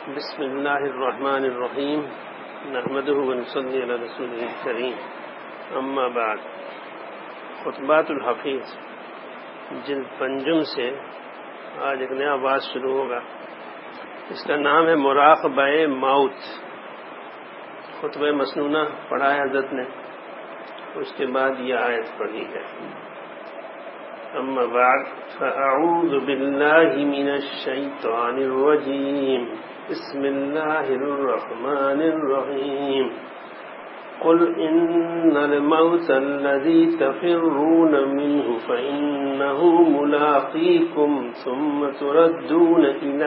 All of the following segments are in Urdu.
بسم اللہ الرحمن الرحیم نحمدہ ونصلی علی رسولہ الکریم اما بعد خطبات الحفیظ جلد پنجم سے آج ایک نیا بات شروع ہوگا. اس کا نام ہے مراقبہ موت. خطبہ مسنونہ پڑھا ہے حضرت نے, اس کے بعد یہ آیت پڑھی ہے. اما بعد فاعوذ باللہ من الشیطان الرجیم بسم اللہ الرحمن الرحیم قل ان الموت الذي تفرون منه فإنه ملاقيكم ثم تردون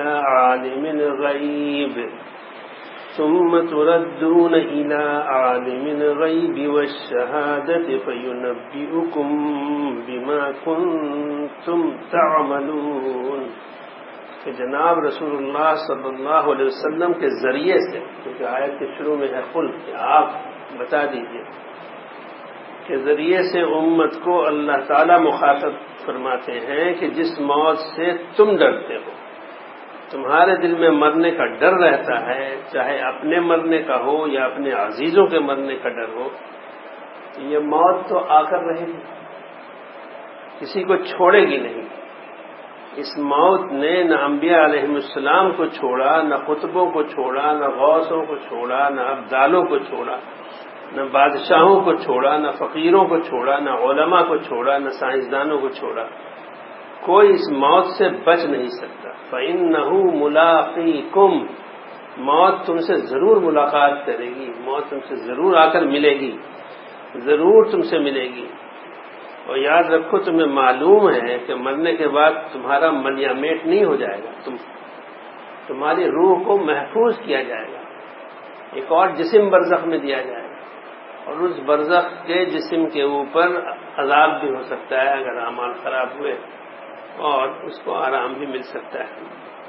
إلى عالم الغيب والشهادة فينبئكم بما كنتم تعملون. کہ جناب رسول اللہ صلی اللہ علیہ وسلم کے ذریعے سے, کیونکہ آیت کے شروع میں ہے قل, کہ آپ بتا دیجئے, کہ ذریعے سے امت کو اللہ تعالی مخاطب فرماتے ہیں کہ جس موت سے تم ڈرتے ہو, تمہارے دل میں مرنے کا ڈر رہتا ہے, چاہے اپنے مرنے کا ہو یا اپنے عزیزوں کے مرنے کا ڈر ہو, یہ موت تو آ کر رہے گی, کسی کو چھوڑے گی نہیں. اس موت نے نہ انبیاء علیہ السلام کو چھوڑا, نہ قطبوں کو چھوڑا, نہ غوثوں کو چھوڑا, نہ ابدالوں کو چھوڑا, نہ بادشاہوں کو چھوڑا, نہ فقیروں کو چھوڑا, نہ علماء کو چھوڑا, نہ سائنسدانوں کو چھوڑا. کوئی اس موت سے بچ نہیں سکتا. فَإِنَّهُ مُلَاقِيكُمْ, موت تم سے ضرور ملاقات کرے گی, موت تم سے ضرور آ کر ملے گی, ضرور تم سے ملے گی. اور یاد رکھو, تمہیں معلوم ہے کہ مرنے کے بعد تمہارا ملیا میٹ نہیں ہو جائے گا, تمہاری روح کو محفوظ کیا جائے گا, ایک اور جسم برزخ میں دیا جائے گا, اور اس برزخ کے جسم کے اوپر عذاب بھی ہو سکتا ہے اگر اعمال خراب ہوئے, اور اس کو آرام بھی مل سکتا ہے.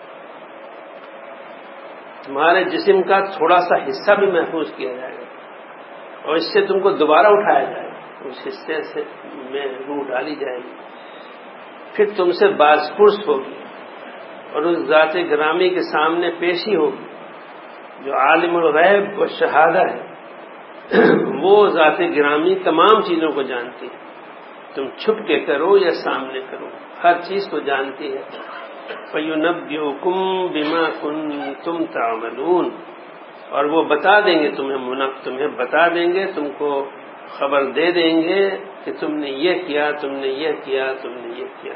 تمہارے جسم کا تھوڑا سا حصہ بھی محفوظ کیا جائے گا, اور اس سے تم کو دوبارہ اٹھایا جائے گا, اس حصے سے میں روح ڈالی جائے گی, پھر تم سے باز پرس ہوگی, اور اس ذات گرامی کے سامنے پیشی ہوگی جو عالم الغیب و شہادہ ہے. وہ ذات گرامی تمام چیزوں کو جانتی ہے, تم چھپ کے کرو یا سامنے کرو, ہر چیز کو جانتی ہے. فَيُنَبِّئُكُم بِمَا كُنتُمْ تَعْمَلُونَ, اور وہ بتا دیں گے تمہیں بتا دیں گے, تم کو خبر دے دیں گے کہ تم نے یہ کیا, تم نے یہ کیا, تم نے یہ کیا.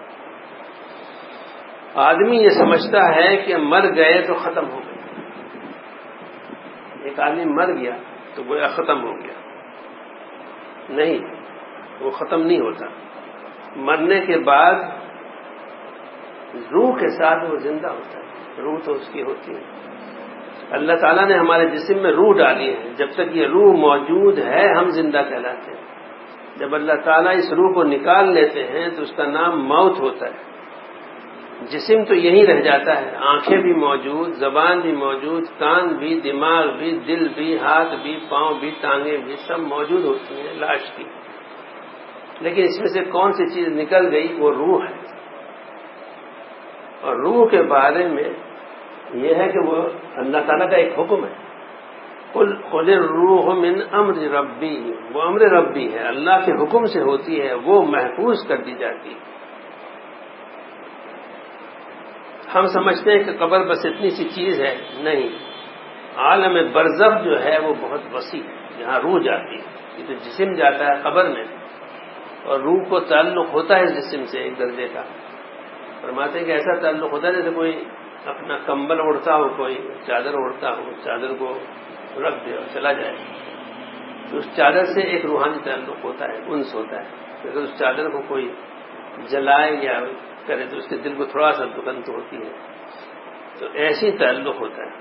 آدمی یہ سمجھتا ہے کہ مر گئے تو ختم ہو گئے. ایک آدمی مر گیا تو گویا ختم ہو گیا. نہیں, وہ ختم نہیں ہوتا. مرنے کے بعد روح کے ساتھ وہ زندہ ہوتا ہے, روح تو اس کی ہوتی ہے. اللہ تعالیٰ نے ہمارے جسم میں روح ڈالی ہے, جب تک یہ روح موجود ہے ہم زندہ کہلاتے ہیں. جب اللہ تعالیٰ اس روح کو نکال لیتے ہیں تو اس کا نام موت ہوتا ہے. جسم تو یہی رہ جاتا ہے, آنکھیں بھی موجود, زبان بھی موجود, کان بھی, دماغ بھی, دل بھی, ہاتھ بھی, پاؤں بھی, ٹانگیں بھی, سب موجود ہوتی ہیں لاش کی. لیکن اس میں سے کون سی چیز نکل گئی, وہ روح ہے. اور روح کے بارے میں یہ ہے کہ وہ اللہ تعالیٰ کا ایک حکم ہے. قل خذ الروح من امر ربی, وہ امر ربی ہے, اللہ کے حکم سے ہوتی ہے, وہ محفوظ کر دی جاتی ہے. ہم سمجھتے ہیں کہ قبر بس اتنی سی چیز ہے, نہیں. عالم برزخ جو ہے وہ بہت وسیع ہے, جہاں روح جاتی ہے. یہ تو جسم جاتا ہے قبر میں, اور روح کو تعلق ہوتا ہے اس جسم سے ایک درجے کا. فرماتے ہیں کہ ایسا تعلق ہوتا ہے جیسے کوئی اپنا کمبل اوڑھتا ہو, کوئی چادر اوڑھتا ہو, چادر کو رکھ دے اور چلا جائے, تو اس چادر سے ایک روحانی تعلق ہوتا ہے, انس ہوتا ہے. اگر اس چادر کو کوئی جلائے یا کرے تو اس کے دل کو تھوڑا سا دکن تو ہوتی ہے. تو ایسی تعلق ہوتا ہے.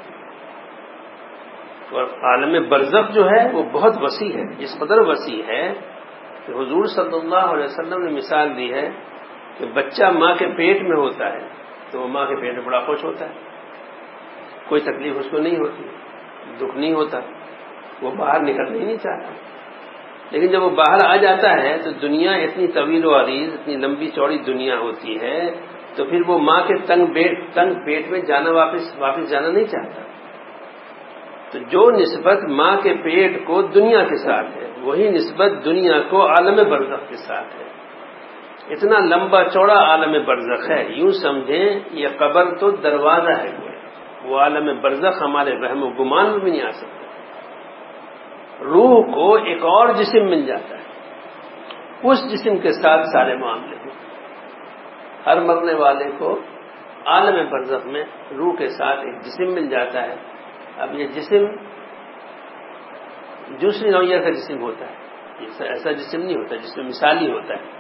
اور عالم برزخ جو ہے وہ بہت وسیع ہے, اس قدر وسیع ہے کہ حضور صلی اللہ علیہ وسلم نے مثال دی ہے کہ بچہ ماں کے پیٹ میں ہوتا ہے تو وہ ماں کے پیٹ میں بڑا خوش ہوتا ہے, کوئی تکلیف اس کو نہیں ہوتی, دکھ نہیں ہوتا, وہ باہر نکلنا ہی نہیں چاہتا. لیکن جب وہ باہر آ جاتا ہے تو دنیا اتنی طویل و عریض, اتنی لمبی چوڑی دنیا ہوتی ہے تو پھر وہ ماں کے تنگ پیٹ میں جانا واپس جانا نہیں چاہتا. تو جو نسبت ماں کے پیٹ کو دنیا کے ساتھ ہے وہی نسبت دنیا کو عالم برزخ کے ساتھ ہے. اتنا لمبا چوڑا عالم برزخ ہے. یوں سمجھیں یہ قبر تو دروازہ ہے، وہ عالم برزخ ہمارے وہم و گمان میں بھی نہیں آ سکتا. روح کو ایک اور جسم مل جاتا ہے، اس جسم کے ساتھ سارے معاملے ہیں. ہر مرنے والے کو عالم برزخ میں روح کے ساتھ ایک جسم مل جاتا ہے. اب یہ جسم دوسری نوعیت کا جسم ہوتا ہے، ایسا جسم نہیں ہوتا جس میں مثالی ہوتا ہے.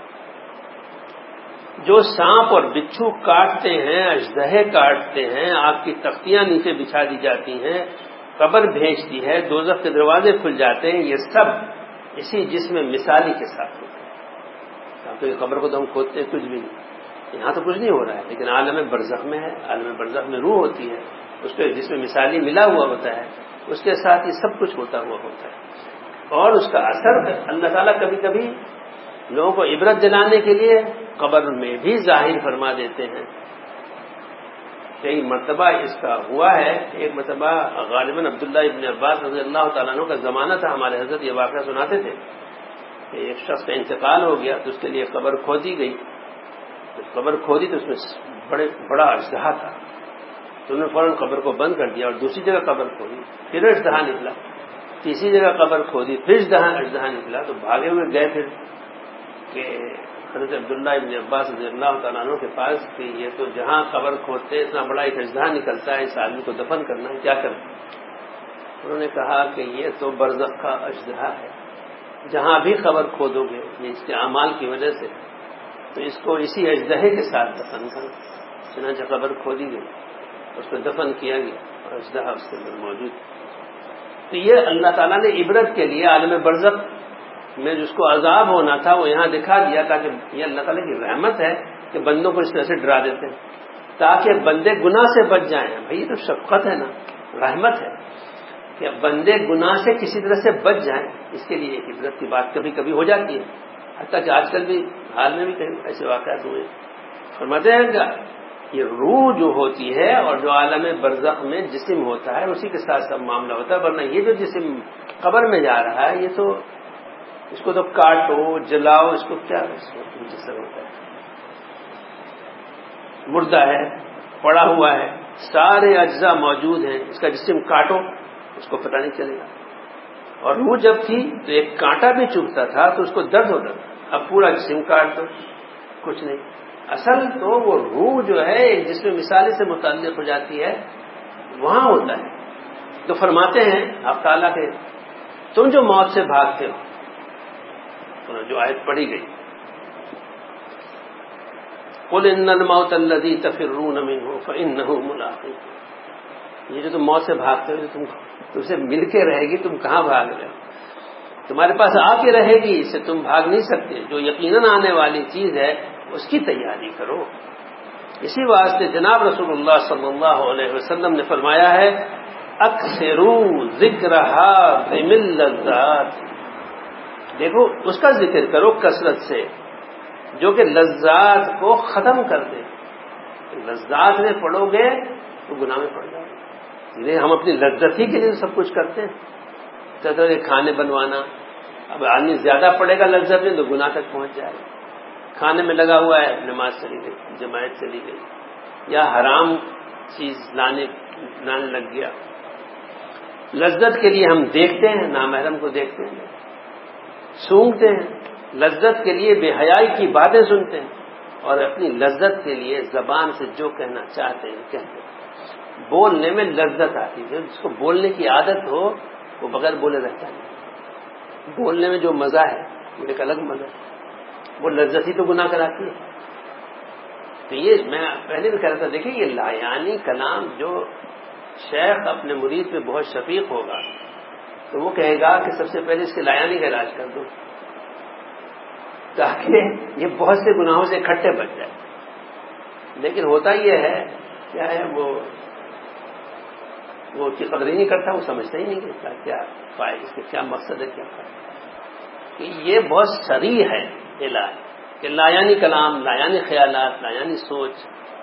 جو سانپ اور بچھو کاٹتے ہیں، اژدہے کاٹتے ہیں، آپ کی تختیاں نیچے بچھا دی جاتی ہیں، قبر بھیجتی ہے، دوزخ کے دروازے کھل جاتے ہیں، یہ سب اسی جسم مثالی کے ساتھ ہوتا ہے. تو یہ قبر کو تو ہم کھودتے ہیں کچھ بھی نہیں، یہاں تو کچھ نہیں ہو رہا ہے، لیکن عالم برزخ میں ہے. عالم برزخ میں روح ہوتی ہے، اس پہ جسم مثالی ملا ہوا ہوتا ہے، اس کے ساتھ یہ سب کچھ ہوتا ہوا ہوتا ہے. اور اس کا اثر اللہ تعالیٰ کبھی کبھی لوگوں کو عبرت دلانے کے لیے قبر میں بھی ظاہر فرما دیتے ہیں. کئی مرتبہ اس کا ہوا ہے. ایک مرتبہ غالباً عبداللہ ابن عباس رضی اللہ تعالیٰ عنہ کا زمانہ تھا. ہمارے حضرت یہ واقعہ سناتے تھے کہ ایک شخص کا انتقال ہو گیا تو اس کے لیے قبر کھودی گئی. جب قبر کھودی تو اس میں بڑا اژدہا تھا، تو انہوں نے فوراً قبر کو بند کر دیا اور دوسری جگہ قبر کھودی، پھر اژدہا نکلا. تیسری جگہ قبر کھودی، پھر اژدہا نکلا. تو بھاگے ہوئے گئے پھر کہ حضرت عبداللہ ابن عباس رضی اللہ تعالیٰ عنہ کے پاس کہ یہ تو جہاں قبر کھودتے اتنا بڑا ایک اژدہا نکلتا ہے، اس آدمی کو دفن کرنا ہے، کیا کریں؟ انہوں نے کہا کہ یہ تو برزخ کا اژدہا ہے، جہاں بھی قبر کھودو گے یہ اس کے اعمال کی وجہ سے، تو اس کو اسی اژدہے کے ساتھ دفن کرو. چنانچہ قبر کھودی گئی، اس کو دفن کیا گیا اور اژدہا اس کے اندر موجود. تو یہ اللہ تعالیٰ نے عبرت کے لیے عالم برزخ میں جس کو عذاب ہونا تھا وہ یہاں دکھا دیا، تاکہ یہ اللہ تعالیٰ کی رحمت ہے کہ بندوں کو اس طرح سے ڈرا دیتے ہیں تاکہ بندے گناہ سے بچ جائیں. بھائی یہ تو شفقت ہے نا، رحمت ہے کہ بندے گناہ سے کسی طرح سے بچ جائیں. اس کے لیے عبرت کی بات کبھی کبھی ہو جاتی ہے. حتیٰ کہ آج کل بھی حال میں بھی کہیں ایسے واقعات ہوئے. فرماتے ہیں کہ یہ روح جو ہوتی ہے اور جو عالم برزخ میں جسم ہوتا ہے اسی کے ساتھ سب معاملہ ہوتا ہے. ورنہ یہ جو جسم قبر میں جا رہا ہے یہ تو اس کو تو کاٹو جلاؤ، اس کو کیا جسم ہوتا ہے، مردہ ہے، پڑا ہوا ہے، سارے اجزاء موجود ہیں. اس کا جسم کاٹو اس کو پتہ نہیں چلے گا. اور روح جب تھی تو ایک کانٹا بھی چبھتا تھا تو اس کو درد ہوتا تھا. اب پورا جسم کاٹ دو کچھ نہیں. اصل تو وہ روح جو ہے ایک جسم مثالی سے متعلق ہو جاتی ہے، وہاں ہوتا ہے. تو فرماتے ہیں آپ تعالیٰ کے تم جو موت سے بھاگتے ہو، جو آیت پڑھی گئی قل ان الموت الذی تفرون منہ فانہ ملاقیکم، یہ جو تم موت سے بھاگتے ہو تم سے مل کے رہے گی، تم کہاں بھاگ رہے ہو، تمہارے پاس آ کے رہے گی، اس سے تم بھاگ نہیں سکتے. جو یقیناً آنے والی چیز ہے اس کی تیاری کرو. اسی واسطے جناب رسول اللہ صلی اللہ علیہ وسلم نے فرمایا ہے اکثروا ذکرھا بمل لذات، دیکھو اس کا ذکر کرو کثرت سے جو کہ لذات کو ختم کر دے. لذات میں پڑو گے تو گناہ میں پڑ جاؤ گے. ہم اپنی لذت ہی کے لیے سب کچھ کرتے ہیں، طرح کے کھانے بنوانا. اب آدمی زیادہ پڑے گا لذت میں تو گناہ تک پہنچ جائے گا. کھانے میں لگا ہوا ہے، نماز چلی گئی، جماعت چلی گئی، یا حرام چیز لانے لگ گیا. لذت کے لیے ہم دیکھتے ہیں، نامحرم کو دیکھتے ہیں، سونگتے ہیں. لذت کے لیے بے حیائی کی باتیں سنتے ہیں، اور اپنی لذت کے لیے زبان سے جو کہنا چاہتے ہیں کہتے ہیں. بولنے میں لذت آتی ہے، جس کو بولنے کی عادت ہو وہ بغیر بولے رہتا نہیں. بولنے میں جو مزہ ہے وہ ایک الگ مزہ ہے، وہ لذت ہی تو گناہ کراتی ہے. تو یہ میں پہلے بھی کہہ رہا تھا، دیکھیں یہ لایانی کلام جو شیخ اپنے مرید پہ بہت شفیق ہوگا تو وہ کہے گا کہ سب سے پہلے اس کے لایانی کا علاج کر دو تاکہ یہ بہت سے گناہوں سے اکٹھے بچ جائے. لیکن ہوتا یہ ہے کیا ہے، وہ اس کی قدر ہی نہیں کرتا، وہ سمجھتا ہی نہیں کہ کیا پائے، اس کے کیا مقصد ہے، کیا پائے. کہ یہ بہت صریح ہے علاج کہ لایانی کلام، لایانی خیالات، لایانی سوچ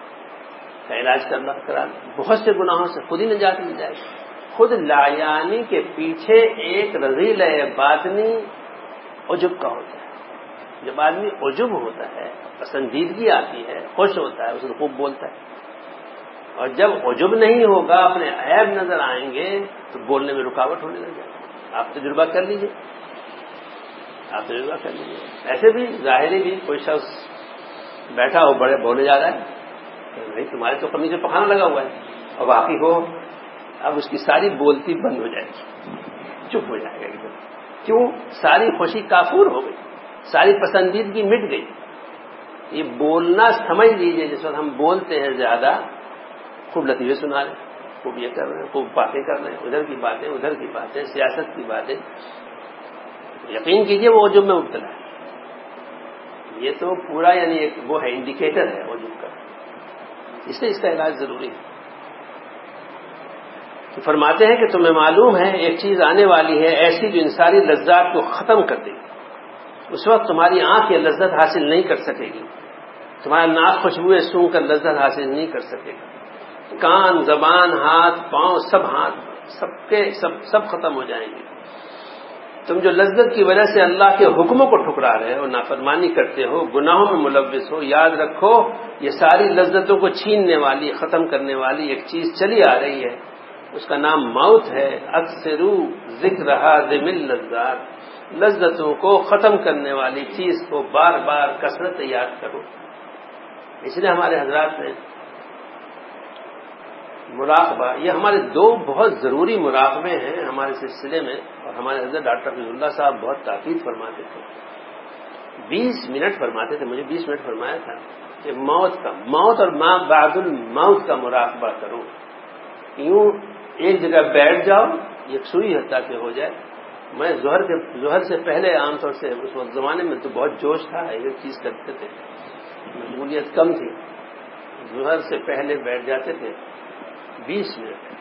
کا علاج کرا لیں. بہت سے گناہوں سے خود ہی نجات مل جائے گی. خود لایانی کے پیچھے ایک رذیل باطنی عجب کا ہوتا ہے. جب آدمی عجب ہوتا ہے، پسندیدگی آتی ہے، خوش ہوتا ہے، اسے خوب بولتا ہے. اور جب عجب نہیں ہوگا، اپنے عیب نظر آئیں گے تو بولنے میں رکاوٹ ہونے لگ جائے گی. آپ تجربہ کر لیجئے، ایسے بھی ظاہری بھی کوئی شخص بیٹھا ہو بڑے بولے جا رہا ہے، نہیں تمہارے تو قمیض میں پخانا لگا ہوا ہے، اور واقعی ہو، اب اس کی ساری بولتی بند ہو جائے گی، چپ ہو جائے گا ایک دم. کیوں؟ ساری خوشی کافور ہو گئی، ساری پسندیدگی مٹ گئی. یہ بولنا سمجھ لیجئے، جس وقت ہم بولتے ہیں زیادہ، خوب لطیفے سنا رہے ہیں، خوب یہ کر رہے ہیں، خوب باتیں کر رہے ہیں، ادھر کی باتیں، سیاست کی باتیں، یقین کیجئے وہ عجب میں مبتلا ہے. یہ تو پورا یعنی ایک وہ ہے، انڈیکیٹر ہے عجب کا. اس سے اس کا علاج ضروری ہے. تو فرماتے ہیں کہ تمہیں معلوم ہے ایک چیز آنے والی ہے ایسی جو ان ساری لذات کو ختم کر دے گی. اس وقت تمہاری آنکھ یہ لذت حاصل نہیں کر سکے گی، تمہارا ناک خوشبوئیں سونگھ کر لذت حاصل نہیں کر سکے گا، کان، زبان، ہاتھ، پاؤں، سب ختم ہو جائیں گے. تم جو لذت کی وجہ سے اللہ کے حکموں کو ٹھکرا رہے ہو، نافرمانی کرتے ہو، گناہوں میں ملوث ہو، یاد رکھو یہ ساری لذتوں کو چھیننے والی، ختم کرنے والی ایک چیز چلی آ رہی ہے، اس کا نام موت ہے. اکثرو ذکرہا ذم اللذات، لذتوں کو ختم کرنے والی چیز کو بار بار کثرت یاد کرو. اس لیے ہمارے حضرات نے مراقبہ، یہ ہمارے دو بہت ضروری مراقبے ہیں ہمارے سلسلے میں، اور ہمارے حضرت ڈاکٹر حفیظ اللہ صاحب بہت تاکید فرماتے تھے. 20 منٹ فرماتے تھے، مجھے 20 منٹ فرمایا تھا کہ موت اور ما بعد الموت کا مراقبہ کرو. یوں ایک جگہ بیٹھ جاؤ، یکسوئی حتیٰ کہ ہو جائے. میں ظہر سے پہلے عام طور سے اس وقت زمانے میں تو بہت جوش تھا، ایک چیز کرتے تھے، مشغولیت کم تھی. ظہر سے پہلے بیٹھ جاتے تھے 20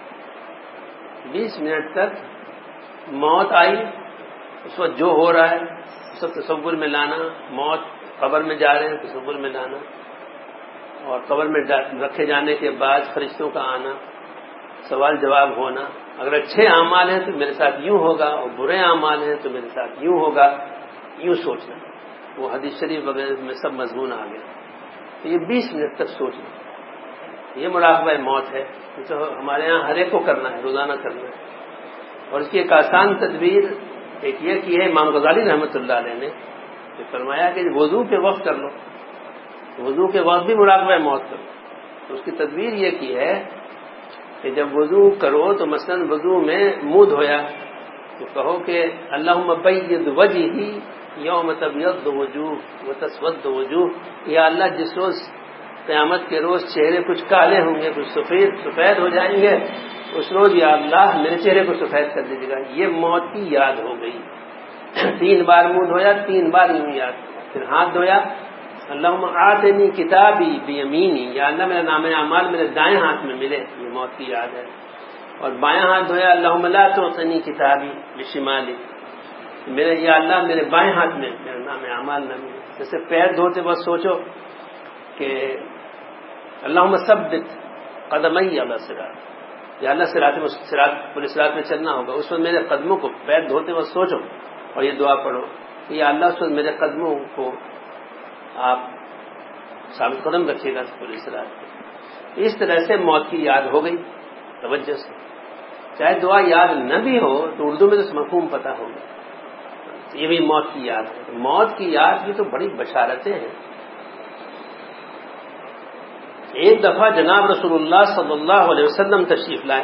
منٹ تک. موت آئی، اس وقت جو ہو رہا ہے اس وقت تصور میں لانا. موت قبر میں جا رہے ہیں، تصور میں لانا. اور قبر میں رکھے جانے کے بعد فرشتوں کا آنا، سوال جواب ہونا. اگر اچھے اعمال ہیں تو میرے ساتھ یوں ہوگا، اور برے اعمال ہیں تو میرے ساتھ یوں ہوگا. یوں سوچنا، وہ حدیث شریف وغیرہ میں سب مضمون آ گیا. تو یہ 20 منٹ تک سوچنا، یہ مراقبہ موت ہے. تو ہمارے ہاں ہر ایک کو کرنا ہے، روزانہ کرنا ہے. اور اس کی ایک آسان تدبیر ایک یہ کی ہے امام غزالی رحمۃ اللہ علیہ نے، کہ فرمایا کہ وضو کے وقت کر لو، وضو کے وقت بھی مراقبہ موت کرو. تو اس کی تدبیر یہ کی ہے کہ جب وضو کرو تو مثلا وضو میں منہ دھویا تو کہو کہ اللہم بید وجہی یوم تبیض وجوہ وتسود وجوہ. یا اللہ جس روز قیامت کے روز چہرے کچھ کالے ہوں گے، کچھ سفید ہو جائیں گے، اس روز یا اللہ میرے چہرے کو سفید کر دیجیے گا. یہ موت کی یاد ہو گئی. 3 بار منہ دھویا، 3 بار یوں یاد. پھر ہاتھ دھویا، اللہم آتنی کتابی بیمینی، یا اللہ میرا نام اعمال میرے دائیں ہاتھ میں ملے، یہ موت کی یاد ہے. اور بائیں ہاتھ دھویا، اللہم لا تعطنی کتابی بشمالی، یا اللہ میرے بائیں ہاتھ میں میرا نام اعمال نہ ملے. جیسے پیر دھوتے وقت سوچو کہ اللہم ثبت قدمی علی الصراط، یا اللہ صراط میں چلنا ہوگا، اس وقت میرے قدموں کو، پیر دھوتے وقت سوچو اور یہ دعا پڑھو کہ یا اللہ اس وقت میرے قدموں کو آپ ثابت قدم رکھیے گا پورے صراط پہ. اس طرح سے موت کی یاد ہو گئی توجہ سے. چاہے دعا یاد نہ بھی ہو تو اردو میں تو مفہوم پتہ ہوگا. یہ بھی موت کی یاد ہے. موت کی یاد کی تو بڑی بشارتیں ہیں. ایک دفعہ جناب رسول اللہ صلی اللہ علیہ وسلم تشریف لائے،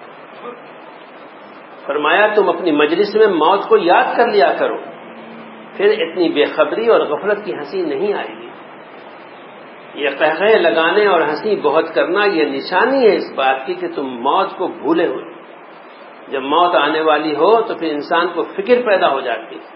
فرمایا تم اپنی مجلس میں موت کو یاد کر لیا کرو، پھر اتنی بے خبری اور غفلت کی ہنسی نہیں آئے گی. یہ قہقہے لگانے اور ہنسی بہت کرنا یہ نشانی ہے اس بات کی کہ تم موت کو بھولے ہوئے. جب موت آنے والی ہو تو پھر انسان کو فکر پیدا ہو جاتی ہے.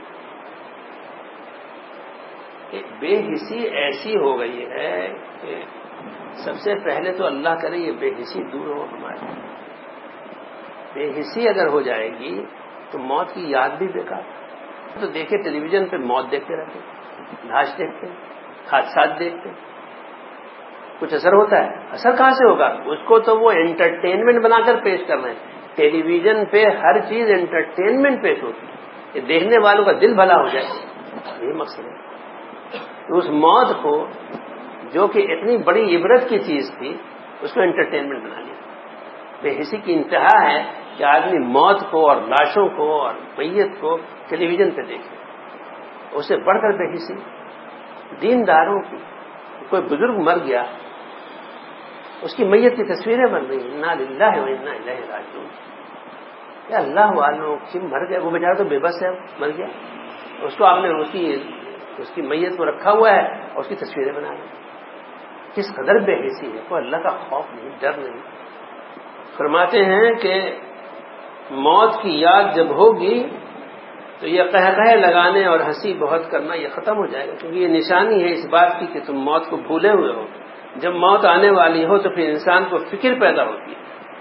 ایک بے حسی ایسی ہو گئی ہے کہ سب سے پہلے تو اللہ کرے یہ بے حسی دور ہو ہماری. بے حسی اگر ہو جائے گی تو موت کی یاد بھی بیکار. تو دیکھے ٹیلی ویژن پہ موت دیکھتے رہتے، لاش دیکھتے، حادثات دیکھتے. کچھ اثر ہوتا ہے؟ اثر کہاں سے ہوگا؟ اس کو تو وہ انٹرٹینمنٹ بنا کر پیش کر رہے ہیں. ٹیلی ویژن پہ ہر چیز انٹرٹینمنٹ پیش ہوتی ہے کہ دیکھنے والوں کا دل بھلا ہو جائے، یہ مقصد ہے. تو اس موت کو جو کہ اتنی بڑی عبرت کی چیز تھی اس کو انٹرٹینمنٹ بنا لیا. بے حسی کی انتہا ہے کہ آدمی موت کو اور لاشوں کو اور میت کو ٹیلی ویژن پہ دیکھے. اس سے بڑھ کر بے حسی دینداروں کی. کوئی بزرگ مر گیا، اس کی میت کی تصویریں بن رہی ہیں، انا للہ و انا الیہ راجعون. یا اللہ والوں کی مر گئے، وہ بیچارہ تو بے بس ہے، مر گیا، اس کو آپ نے اس کی میت کو رکھا ہوا ہے اور اس کی تصویریں بنا رہے ہیں. کس قدر بے حسی ہے. کوئی اللہ کا خوف نہیں، ڈر نہیں. فرماتے ہیں کہ موت کی یاد جب ہوگی تو یہ قہقہے لگانے اور ہنسی بہت کرنا یہ ختم ہو جائے گا، کیونکہ یہ نشانی ہے اس بات کی کہ تم موت کو بھولے ہوئے ہو. جب موت آنے والی ہو تو پھر انسان کو فکر پیدا ہوتی ہے.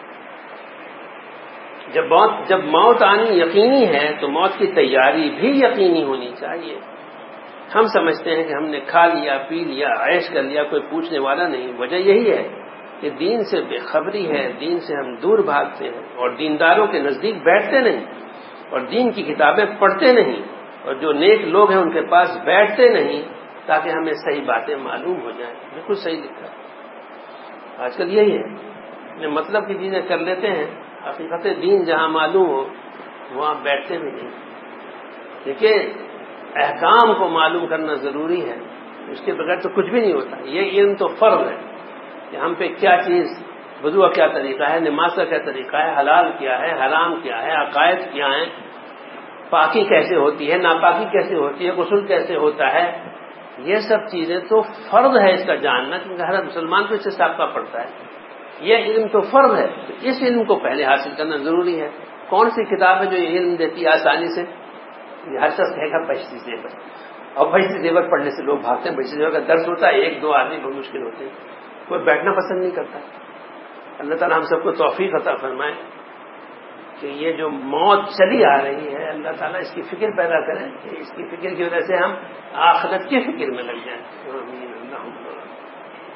جب موت آنی یقینی ہے تو موت کی تیاری بھی یقینی ہونی چاہیے. ہم سمجھتے ہیں کہ ہم نے کھا لیا، پی لیا، عیش کر لیا، کوئی پوچھنے والا نہیں. وجہ یہی ہے کہ دین سے بے خبری ہے، دین سے ہم دور بھاگتے ہیں اور دینداروں کے نزدیک بیٹھتے نہیں اور دین کی کتابیں پڑھتے نہیں اور جو نیک لوگ ہیں ان کے پاس بیٹھتے نہیں تاکہ ہمیں صحیح باتیں معلوم ہو جائیں. بالکل صحیح لکھا ہے. آج کل یہی ہے، مطلب کی چیزیں کر لیتے ہیں، حقیقت دین جہاں معلوم ہو وہاں بیٹھتے بھی نہیں. دیکھیے احکام کو معلوم کرنا ضروری ہے، اس کے بغیر تو کچھ بھی نہیں ہوتا. یہ علم تو فرض ہے کہ ہم پہ کیا چیز، وضو کا کیا طریقہ ہے، نماز کا کیا طریقہ ہے، حلال کیا ہے، حرام کیا ہے، عقائد کیا ہیں، پاکی کیسے ہوتی ہے، ناپاکی کیسے ہوتی ہے، غسل کیسے ہوتا ہے. یہ سب چیزیں تو فرض ہے اس کا جاننا، کیونکہ ہر مسلمان کو اس سے سابقہ پڑتا ہے. یہ علم تو فرض ہے، تو اس علم کو پہلے حاصل کرنا ضروری ہے. کون سی کتاب ہے جو یہ علم دیتی ہے آسانی سے؟ یہ ہر شخص کہے گا بہشتی زیور. اور بہشتی زیور پڑھنے سے لوگ بھاگتے ہیں. بہشتی زیور کا درس ہوتا ہے، ایک دو آدمی بہت مشکل ہوتے ہیں، کوئی بیٹھنا پسند نہیں کرتا. اللہ تعالیٰ ہم سب کو توفیق عطا فرمائے کہ یہ جو موت چلی آ رہی ہے اللہ تعالیٰ اس کی فکر پیدا کریں کہ اس کی فکر کی وجہ سے ہم آخرت کی فکر میں لگ جائیں. آمین. اللہ